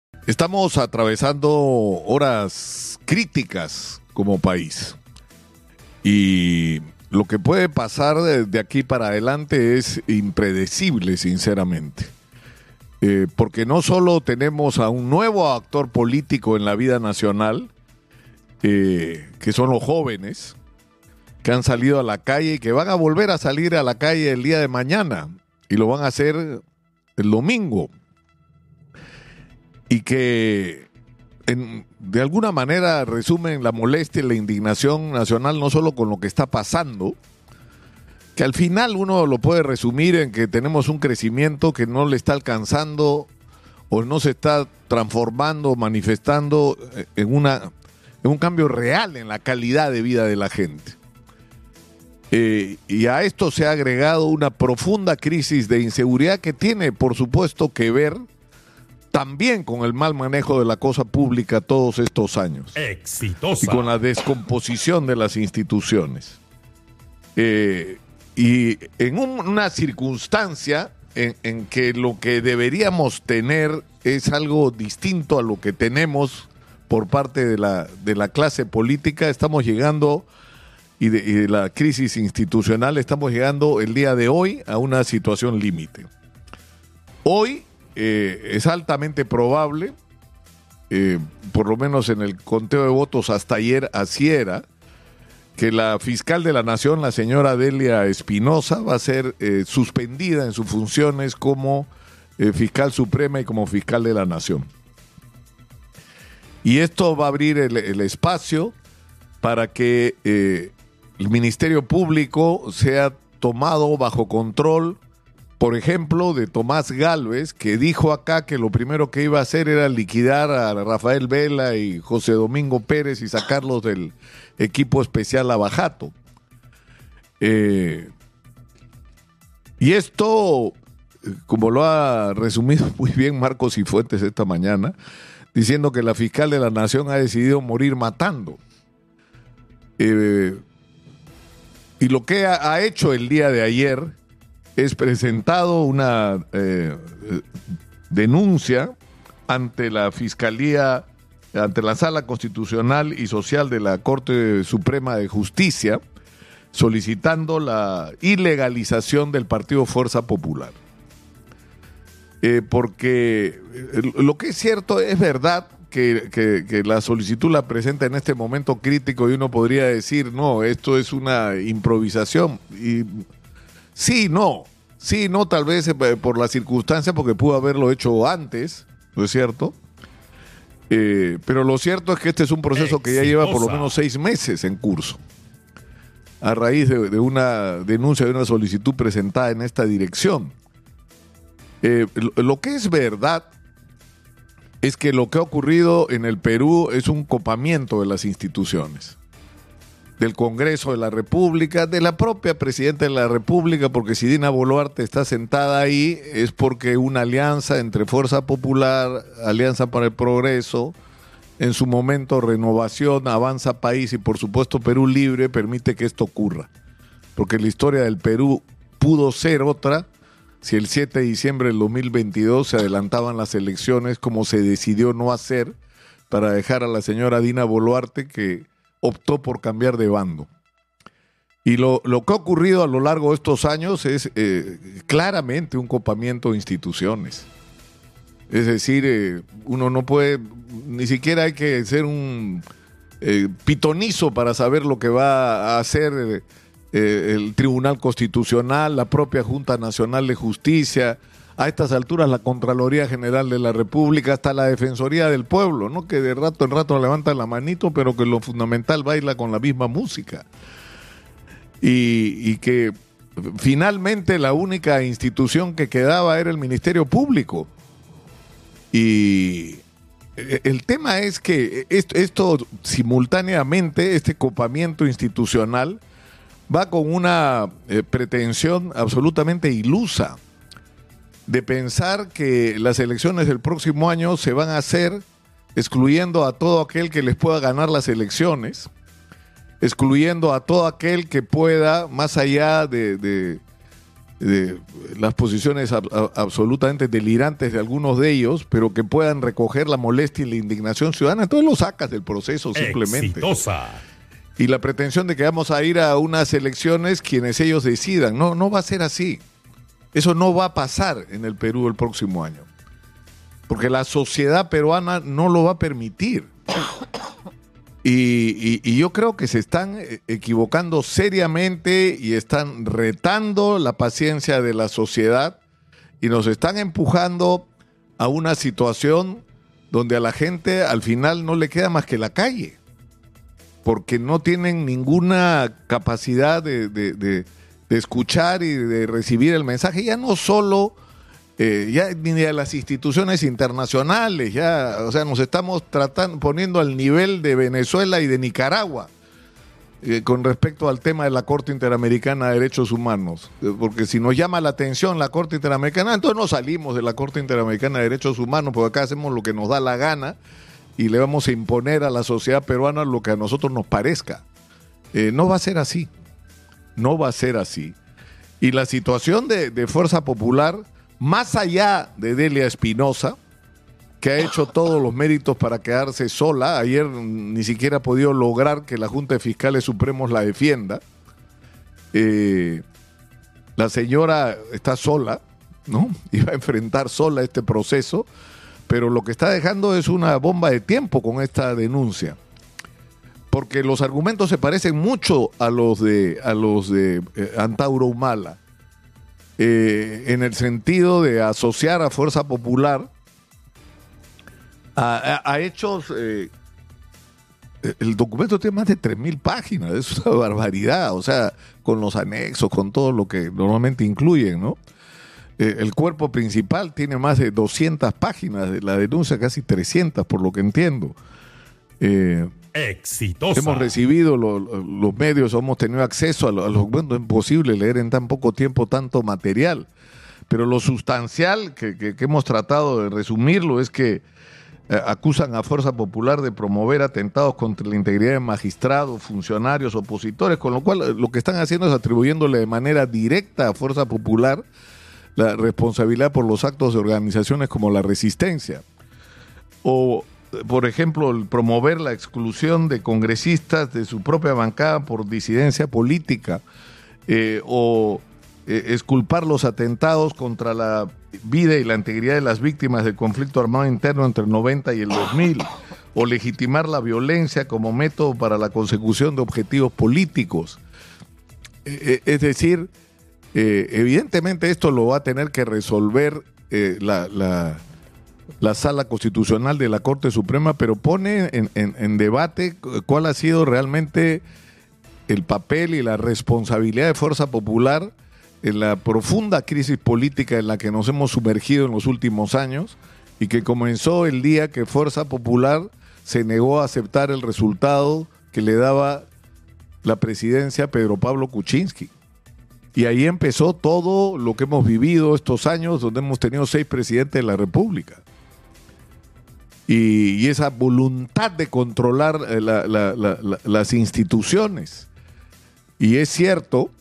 Estamos atravesando horas críticas como país y lo que puede pasar de aquí para adelante es impredecible, sinceramente. Porque no solo tenemos a un nuevo actor político en la vida nacional, que son los jóvenes, que han salido a la calle y que van a volver a salir a la calle el día de mañana y lo van a hacer el domingo. Y que de alguna manera resumen la molestia y la indignación nacional no solo con lo que está pasando, que al final uno lo puede resumir en que tenemos un crecimiento que no le está alcanzando o no se está transformando, manifestando en un cambio real en la calidad de vida de la gente. Y a esto se ha agregado una profunda crisis de inseguridad que tiene, por supuesto, que ver también con el mal manejo de la cosa pública todos estos años. Exitosa. Y con la descomposición de las instituciones. Y en una circunstancia en que lo que deberíamos tener es algo distinto a lo que tenemos por parte de la clase política, estamos llegando, y de la crisis institucional, estamos llegando el día de hoy a una situación límite. Hoy es altamente probable, por lo menos en el conteo de votos hasta ayer así era, que la fiscal de la Nación, la señora Delia Espinosa, va a ser suspendida en sus funciones como fiscal suprema y como fiscal de la Nación. Y esto va a abrir el espacio para que el Ministerio Público sea tomado bajo control, por ejemplo, de Tomás Gálvez, que dijo acá que lo primero que iba a hacer era liquidar a Rafael Vela y José Domingo Pérez y sacarlos del equipo especial Lavajato. Y esto, como lo ha resumido muy bien Marcos Cifuentes esta mañana, diciendo que la fiscal de la Nación ha decidido morir matando. Y lo que ha hecho el día de ayer es presentado una denuncia ante la Fiscalía, ante la Sala Constitucional y Social de la Corte Suprema de Justicia, solicitando la ilegalización del Partido Fuerza Popular. Porque lo que es cierto, es verdad que la solicitud la presenta en este momento crítico y uno podría decir, no, esto es una improvisación. Y sí, no, tal vez por la circunstancia, porque pudo haberlo hecho antes, ¿no es cierto? Pero lo cierto es que este es un proceso que ya lleva por lo menos 6 meses en curso, a raíz de una denuncia, de una solicitud presentada en esta dirección. Lo que es verdad es que lo que ha ocurrido en el Perú es un copamiento de las instituciones, del Congreso de la República, de la propia Presidenta de la República, porque si Dina Boluarte está sentada ahí es porque una alianza entre Fuerza Popular, Alianza para el Progreso, en su momento Renovación, Avanza País y por supuesto Perú Libre permite que esto ocurra, porque la historia del Perú pudo ser otra si el 7 de diciembre del 2022 se adelantaban las elecciones, como se decidió no hacer, para dejar a la señora Dina Boluarte, que optó por cambiar de bando. Y lo que ha ocurrido a lo largo de estos años es claramente un copamiento de instituciones. Es decir, uno no puede, ni siquiera hay que ser un pitonizo para saber lo que va a hacer el Tribunal Constitucional, la propia Junta Nacional de Justicia, a estas alturas la Contraloría General de la República, hasta la Defensoría del Pueblo, ¿no? Que de rato en rato levanta la manito, pero que lo fundamental baila con la misma música. Y que finalmente la única institución que quedaba era el Ministerio Público. Y el tema es que esto simultáneamente, este copamiento institucional, va con una pretensión absolutamente ilusa de pensar que las elecciones del próximo año se van a hacer excluyendo a todo aquel que les pueda ganar las elecciones, excluyendo a todo aquel que pueda, más allá de las posiciones absolutamente delirantes de algunos de ellos, pero que puedan recoger la molestia y la indignación ciudadana, entonces lo sacas del proceso simplemente. Exitosa. Y la pretensión de que vamos a ir a unas elecciones quienes ellos decidan, no va a ser así. Eso no va a pasar en el Perú el próximo año, porque la sociedad peruana no lo va a permitir. Y yo creo que se están equivocando seriamente y están retando la paciencia de la sociedad y nos están empujando a una situación donde a la gente al final no le queda más que la calle, porque no tienen ninguna capacidad de escuchar y de recibir el mensaje, ya no solo ya ni de las instituciones internacionales, ya, o sea, nos estamos poniendo al nivel de Venezuela y de Nicaragua con respecto al tema de la Corte Interamericana de Derechos Humanos, porque si nos llama la atención la Corte Interamericana, entonces no salimos de la Corte Interamericana de Derechos Humanos, porque acá hacemos lo que nos da la gana y le vamos a imponer a la sociedad peruana lo que a nosotros nos parezca. No va a ser así, no va a ser así. Y la situación de Fuerza Popular, más allá de Delia Espinosa, que ha hecho todos los méritos para quedarse sola, ayer ni siquiera ha podido lograr que la Junta de Fiscales Supremos la defienda, la señora está sola, ¿no? Y va a enfrentar sola este proceso, pero lo que está dejando es una bomba de tiempo con esta denuncia, porque los argumentos se parecen mucho a los de Antauro Humala, en el sentido de asociar a Fuerza Popular a hechos. El documento tiene más de 3.000 páginas, es una barbaridad, o sea, con los anexos, con todo lo que normalmente incluyen, ¿no? El cuerpo principal tiene más de 200 páginas, de la denuncia casi 300, por lo que entiendo. Exitosa. Hemos recibido los medios, hemos tenido acceso a los documentos. Es imposible leer en tan poco tiempo tanto material, pero lo sustancial que hemos tratado de resumirlo es que acusan a Fuerza Popular de promover atentados contra la integridad de magistrados, funcionarios, opositores, con lo cual lo que están haciendo es atribuyéndole de manera directa a Fuerza Popular la responsabilidad por los actos de organizaciones como la Resistencia. O, por ejemplo, el promover la exclusión de congresistas de su propia bancada por disidencia política, exculpar los atentados contra la vida y la integridad de las víctimas del conflicto armado interno entre el 90 y el 2000, o legitimar la violencia como método para la consecución de objetivos políticos. Es decir, evidentemente esto lo va a tener que resolver la Sala Constitucional de la Corte Suprema, pero pone en debate cuál ha sido realmente el papel y la responsabilidad de Fuerza Popular en la profunda crisis política en la que nos hemos sumergido en los últimos años, y que comenzó el día que Fuerza Popular se negó a aceptar el resultado que le daba la presidencia a Pedro Pablo Kuczynski. Y ahí empezó todo lo que hemos vivido estos años, donde hemos tenido 6 presidentes de la República. Y esa voluntad de controlar las instituciones. Y es cierto,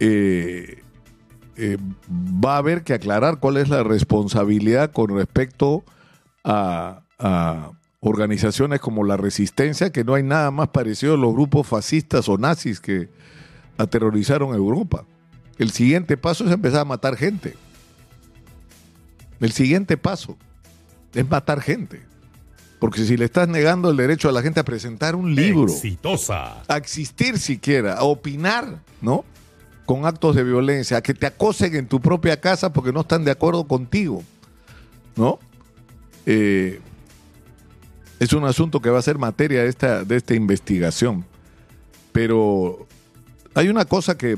va a haber que aclarar cuál es la responsabilidad con respecto a organizaciones como la Resistencia, que no hay nada más parecido a los grupos fascistas o nazis que aterrorizaron a Europa. El siguiente paso es empezar a matar gente. El siguiente paso es matar gente. Porque si le estás negando el derecho a la gente a presentar un libro, exitosa, a existir siquiera, a opinar, ¿no?, con actos de violencia, a que te acosen en tu propia casa porque no están de acuerdo contigo, ¿no? Es un asunto que va a ser materia de esta investigación. Pero hay una cosa que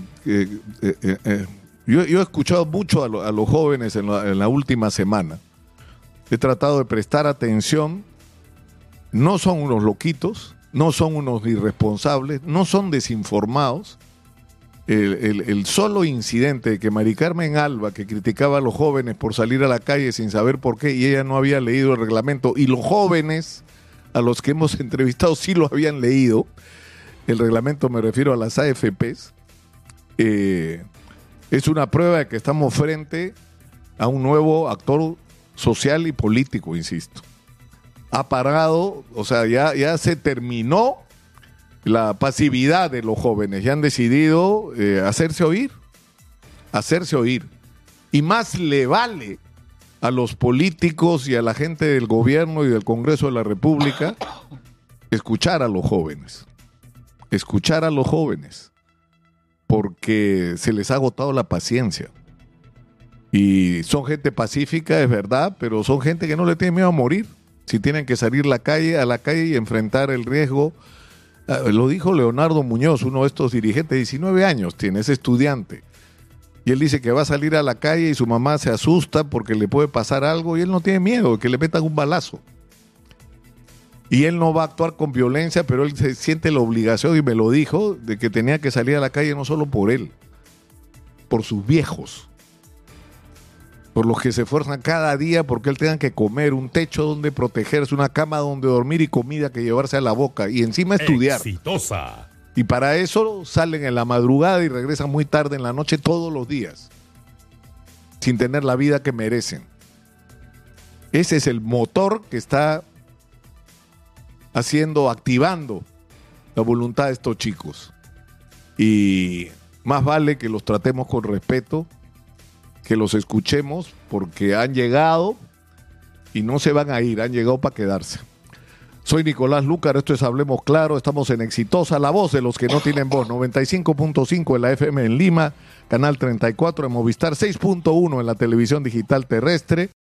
yo he escuchado mucho a los jóvenes en la última semana. He tratado de prestar atención. No son unos loquitos, no son unos irresponsables, no son desinformados. El solo incidente de que Mari Carmen Alba, que criticaba a los jóvenes por salir a la calle sin saber por qué, y ella no había leído el reglamento, y los jóvenes a los que hemos entrevistado sí lo habían leído, el reglamento, me refiero a las AFPs, Es una prueba de que estamos frente a un nuevo actor social y político, insisto. Ha parado, o sea, ya se terminó la pasividad de los jóvenes, ya han decidido hacerse oír. Y más le vale a los políticos y a la gente del gobierno y del Congreso de la República escuchar a los jóvenes, porque se les ha agotado la paciencia. Y son gente pacífica, es verdad, pero son gente que no le tiene miedo a morir. Si tienen que salir a la calle y enfrentar el riesgo. Lo dijo Leonardo Muñoz, uno de estos dirigentes, 19 años tiene, es estudiante. Y él dice que va a salir a la calle y su mamá se asusta porque le puede pasar algo y él no tiene miedo de que le metan un balazo. Y él no va a actuar con violencia, pero él se siente la obligación, y me lo dijo, de que tenía que salir a la calle no solo por él, por sus viejos, por los que se esfuerzan cada día porque él tenga que comer, un techo donde protegerse, una cama donde dormir y comida que llevarse a la boca y encima estudiar. Exitosa. Y para eso salen en la madrugada y regresan muy tarde en la noche todos los días, sin tener la vida que merecen. Ese es el motor que está activando la voluntad de estos chicos. Y más vale que los tratemos con respeto, que los escuchemos, porque han llegado y no se van a ir, han llegado para quedarse. Soy Nicolás Lúcar, esto es Hablemos Claro, estamos en Exitosa, la voz de los que no tienen voz, 95.5 en la FM en Lima, canal 34 en Movistar, 6.1 en la televisión digital terrestre.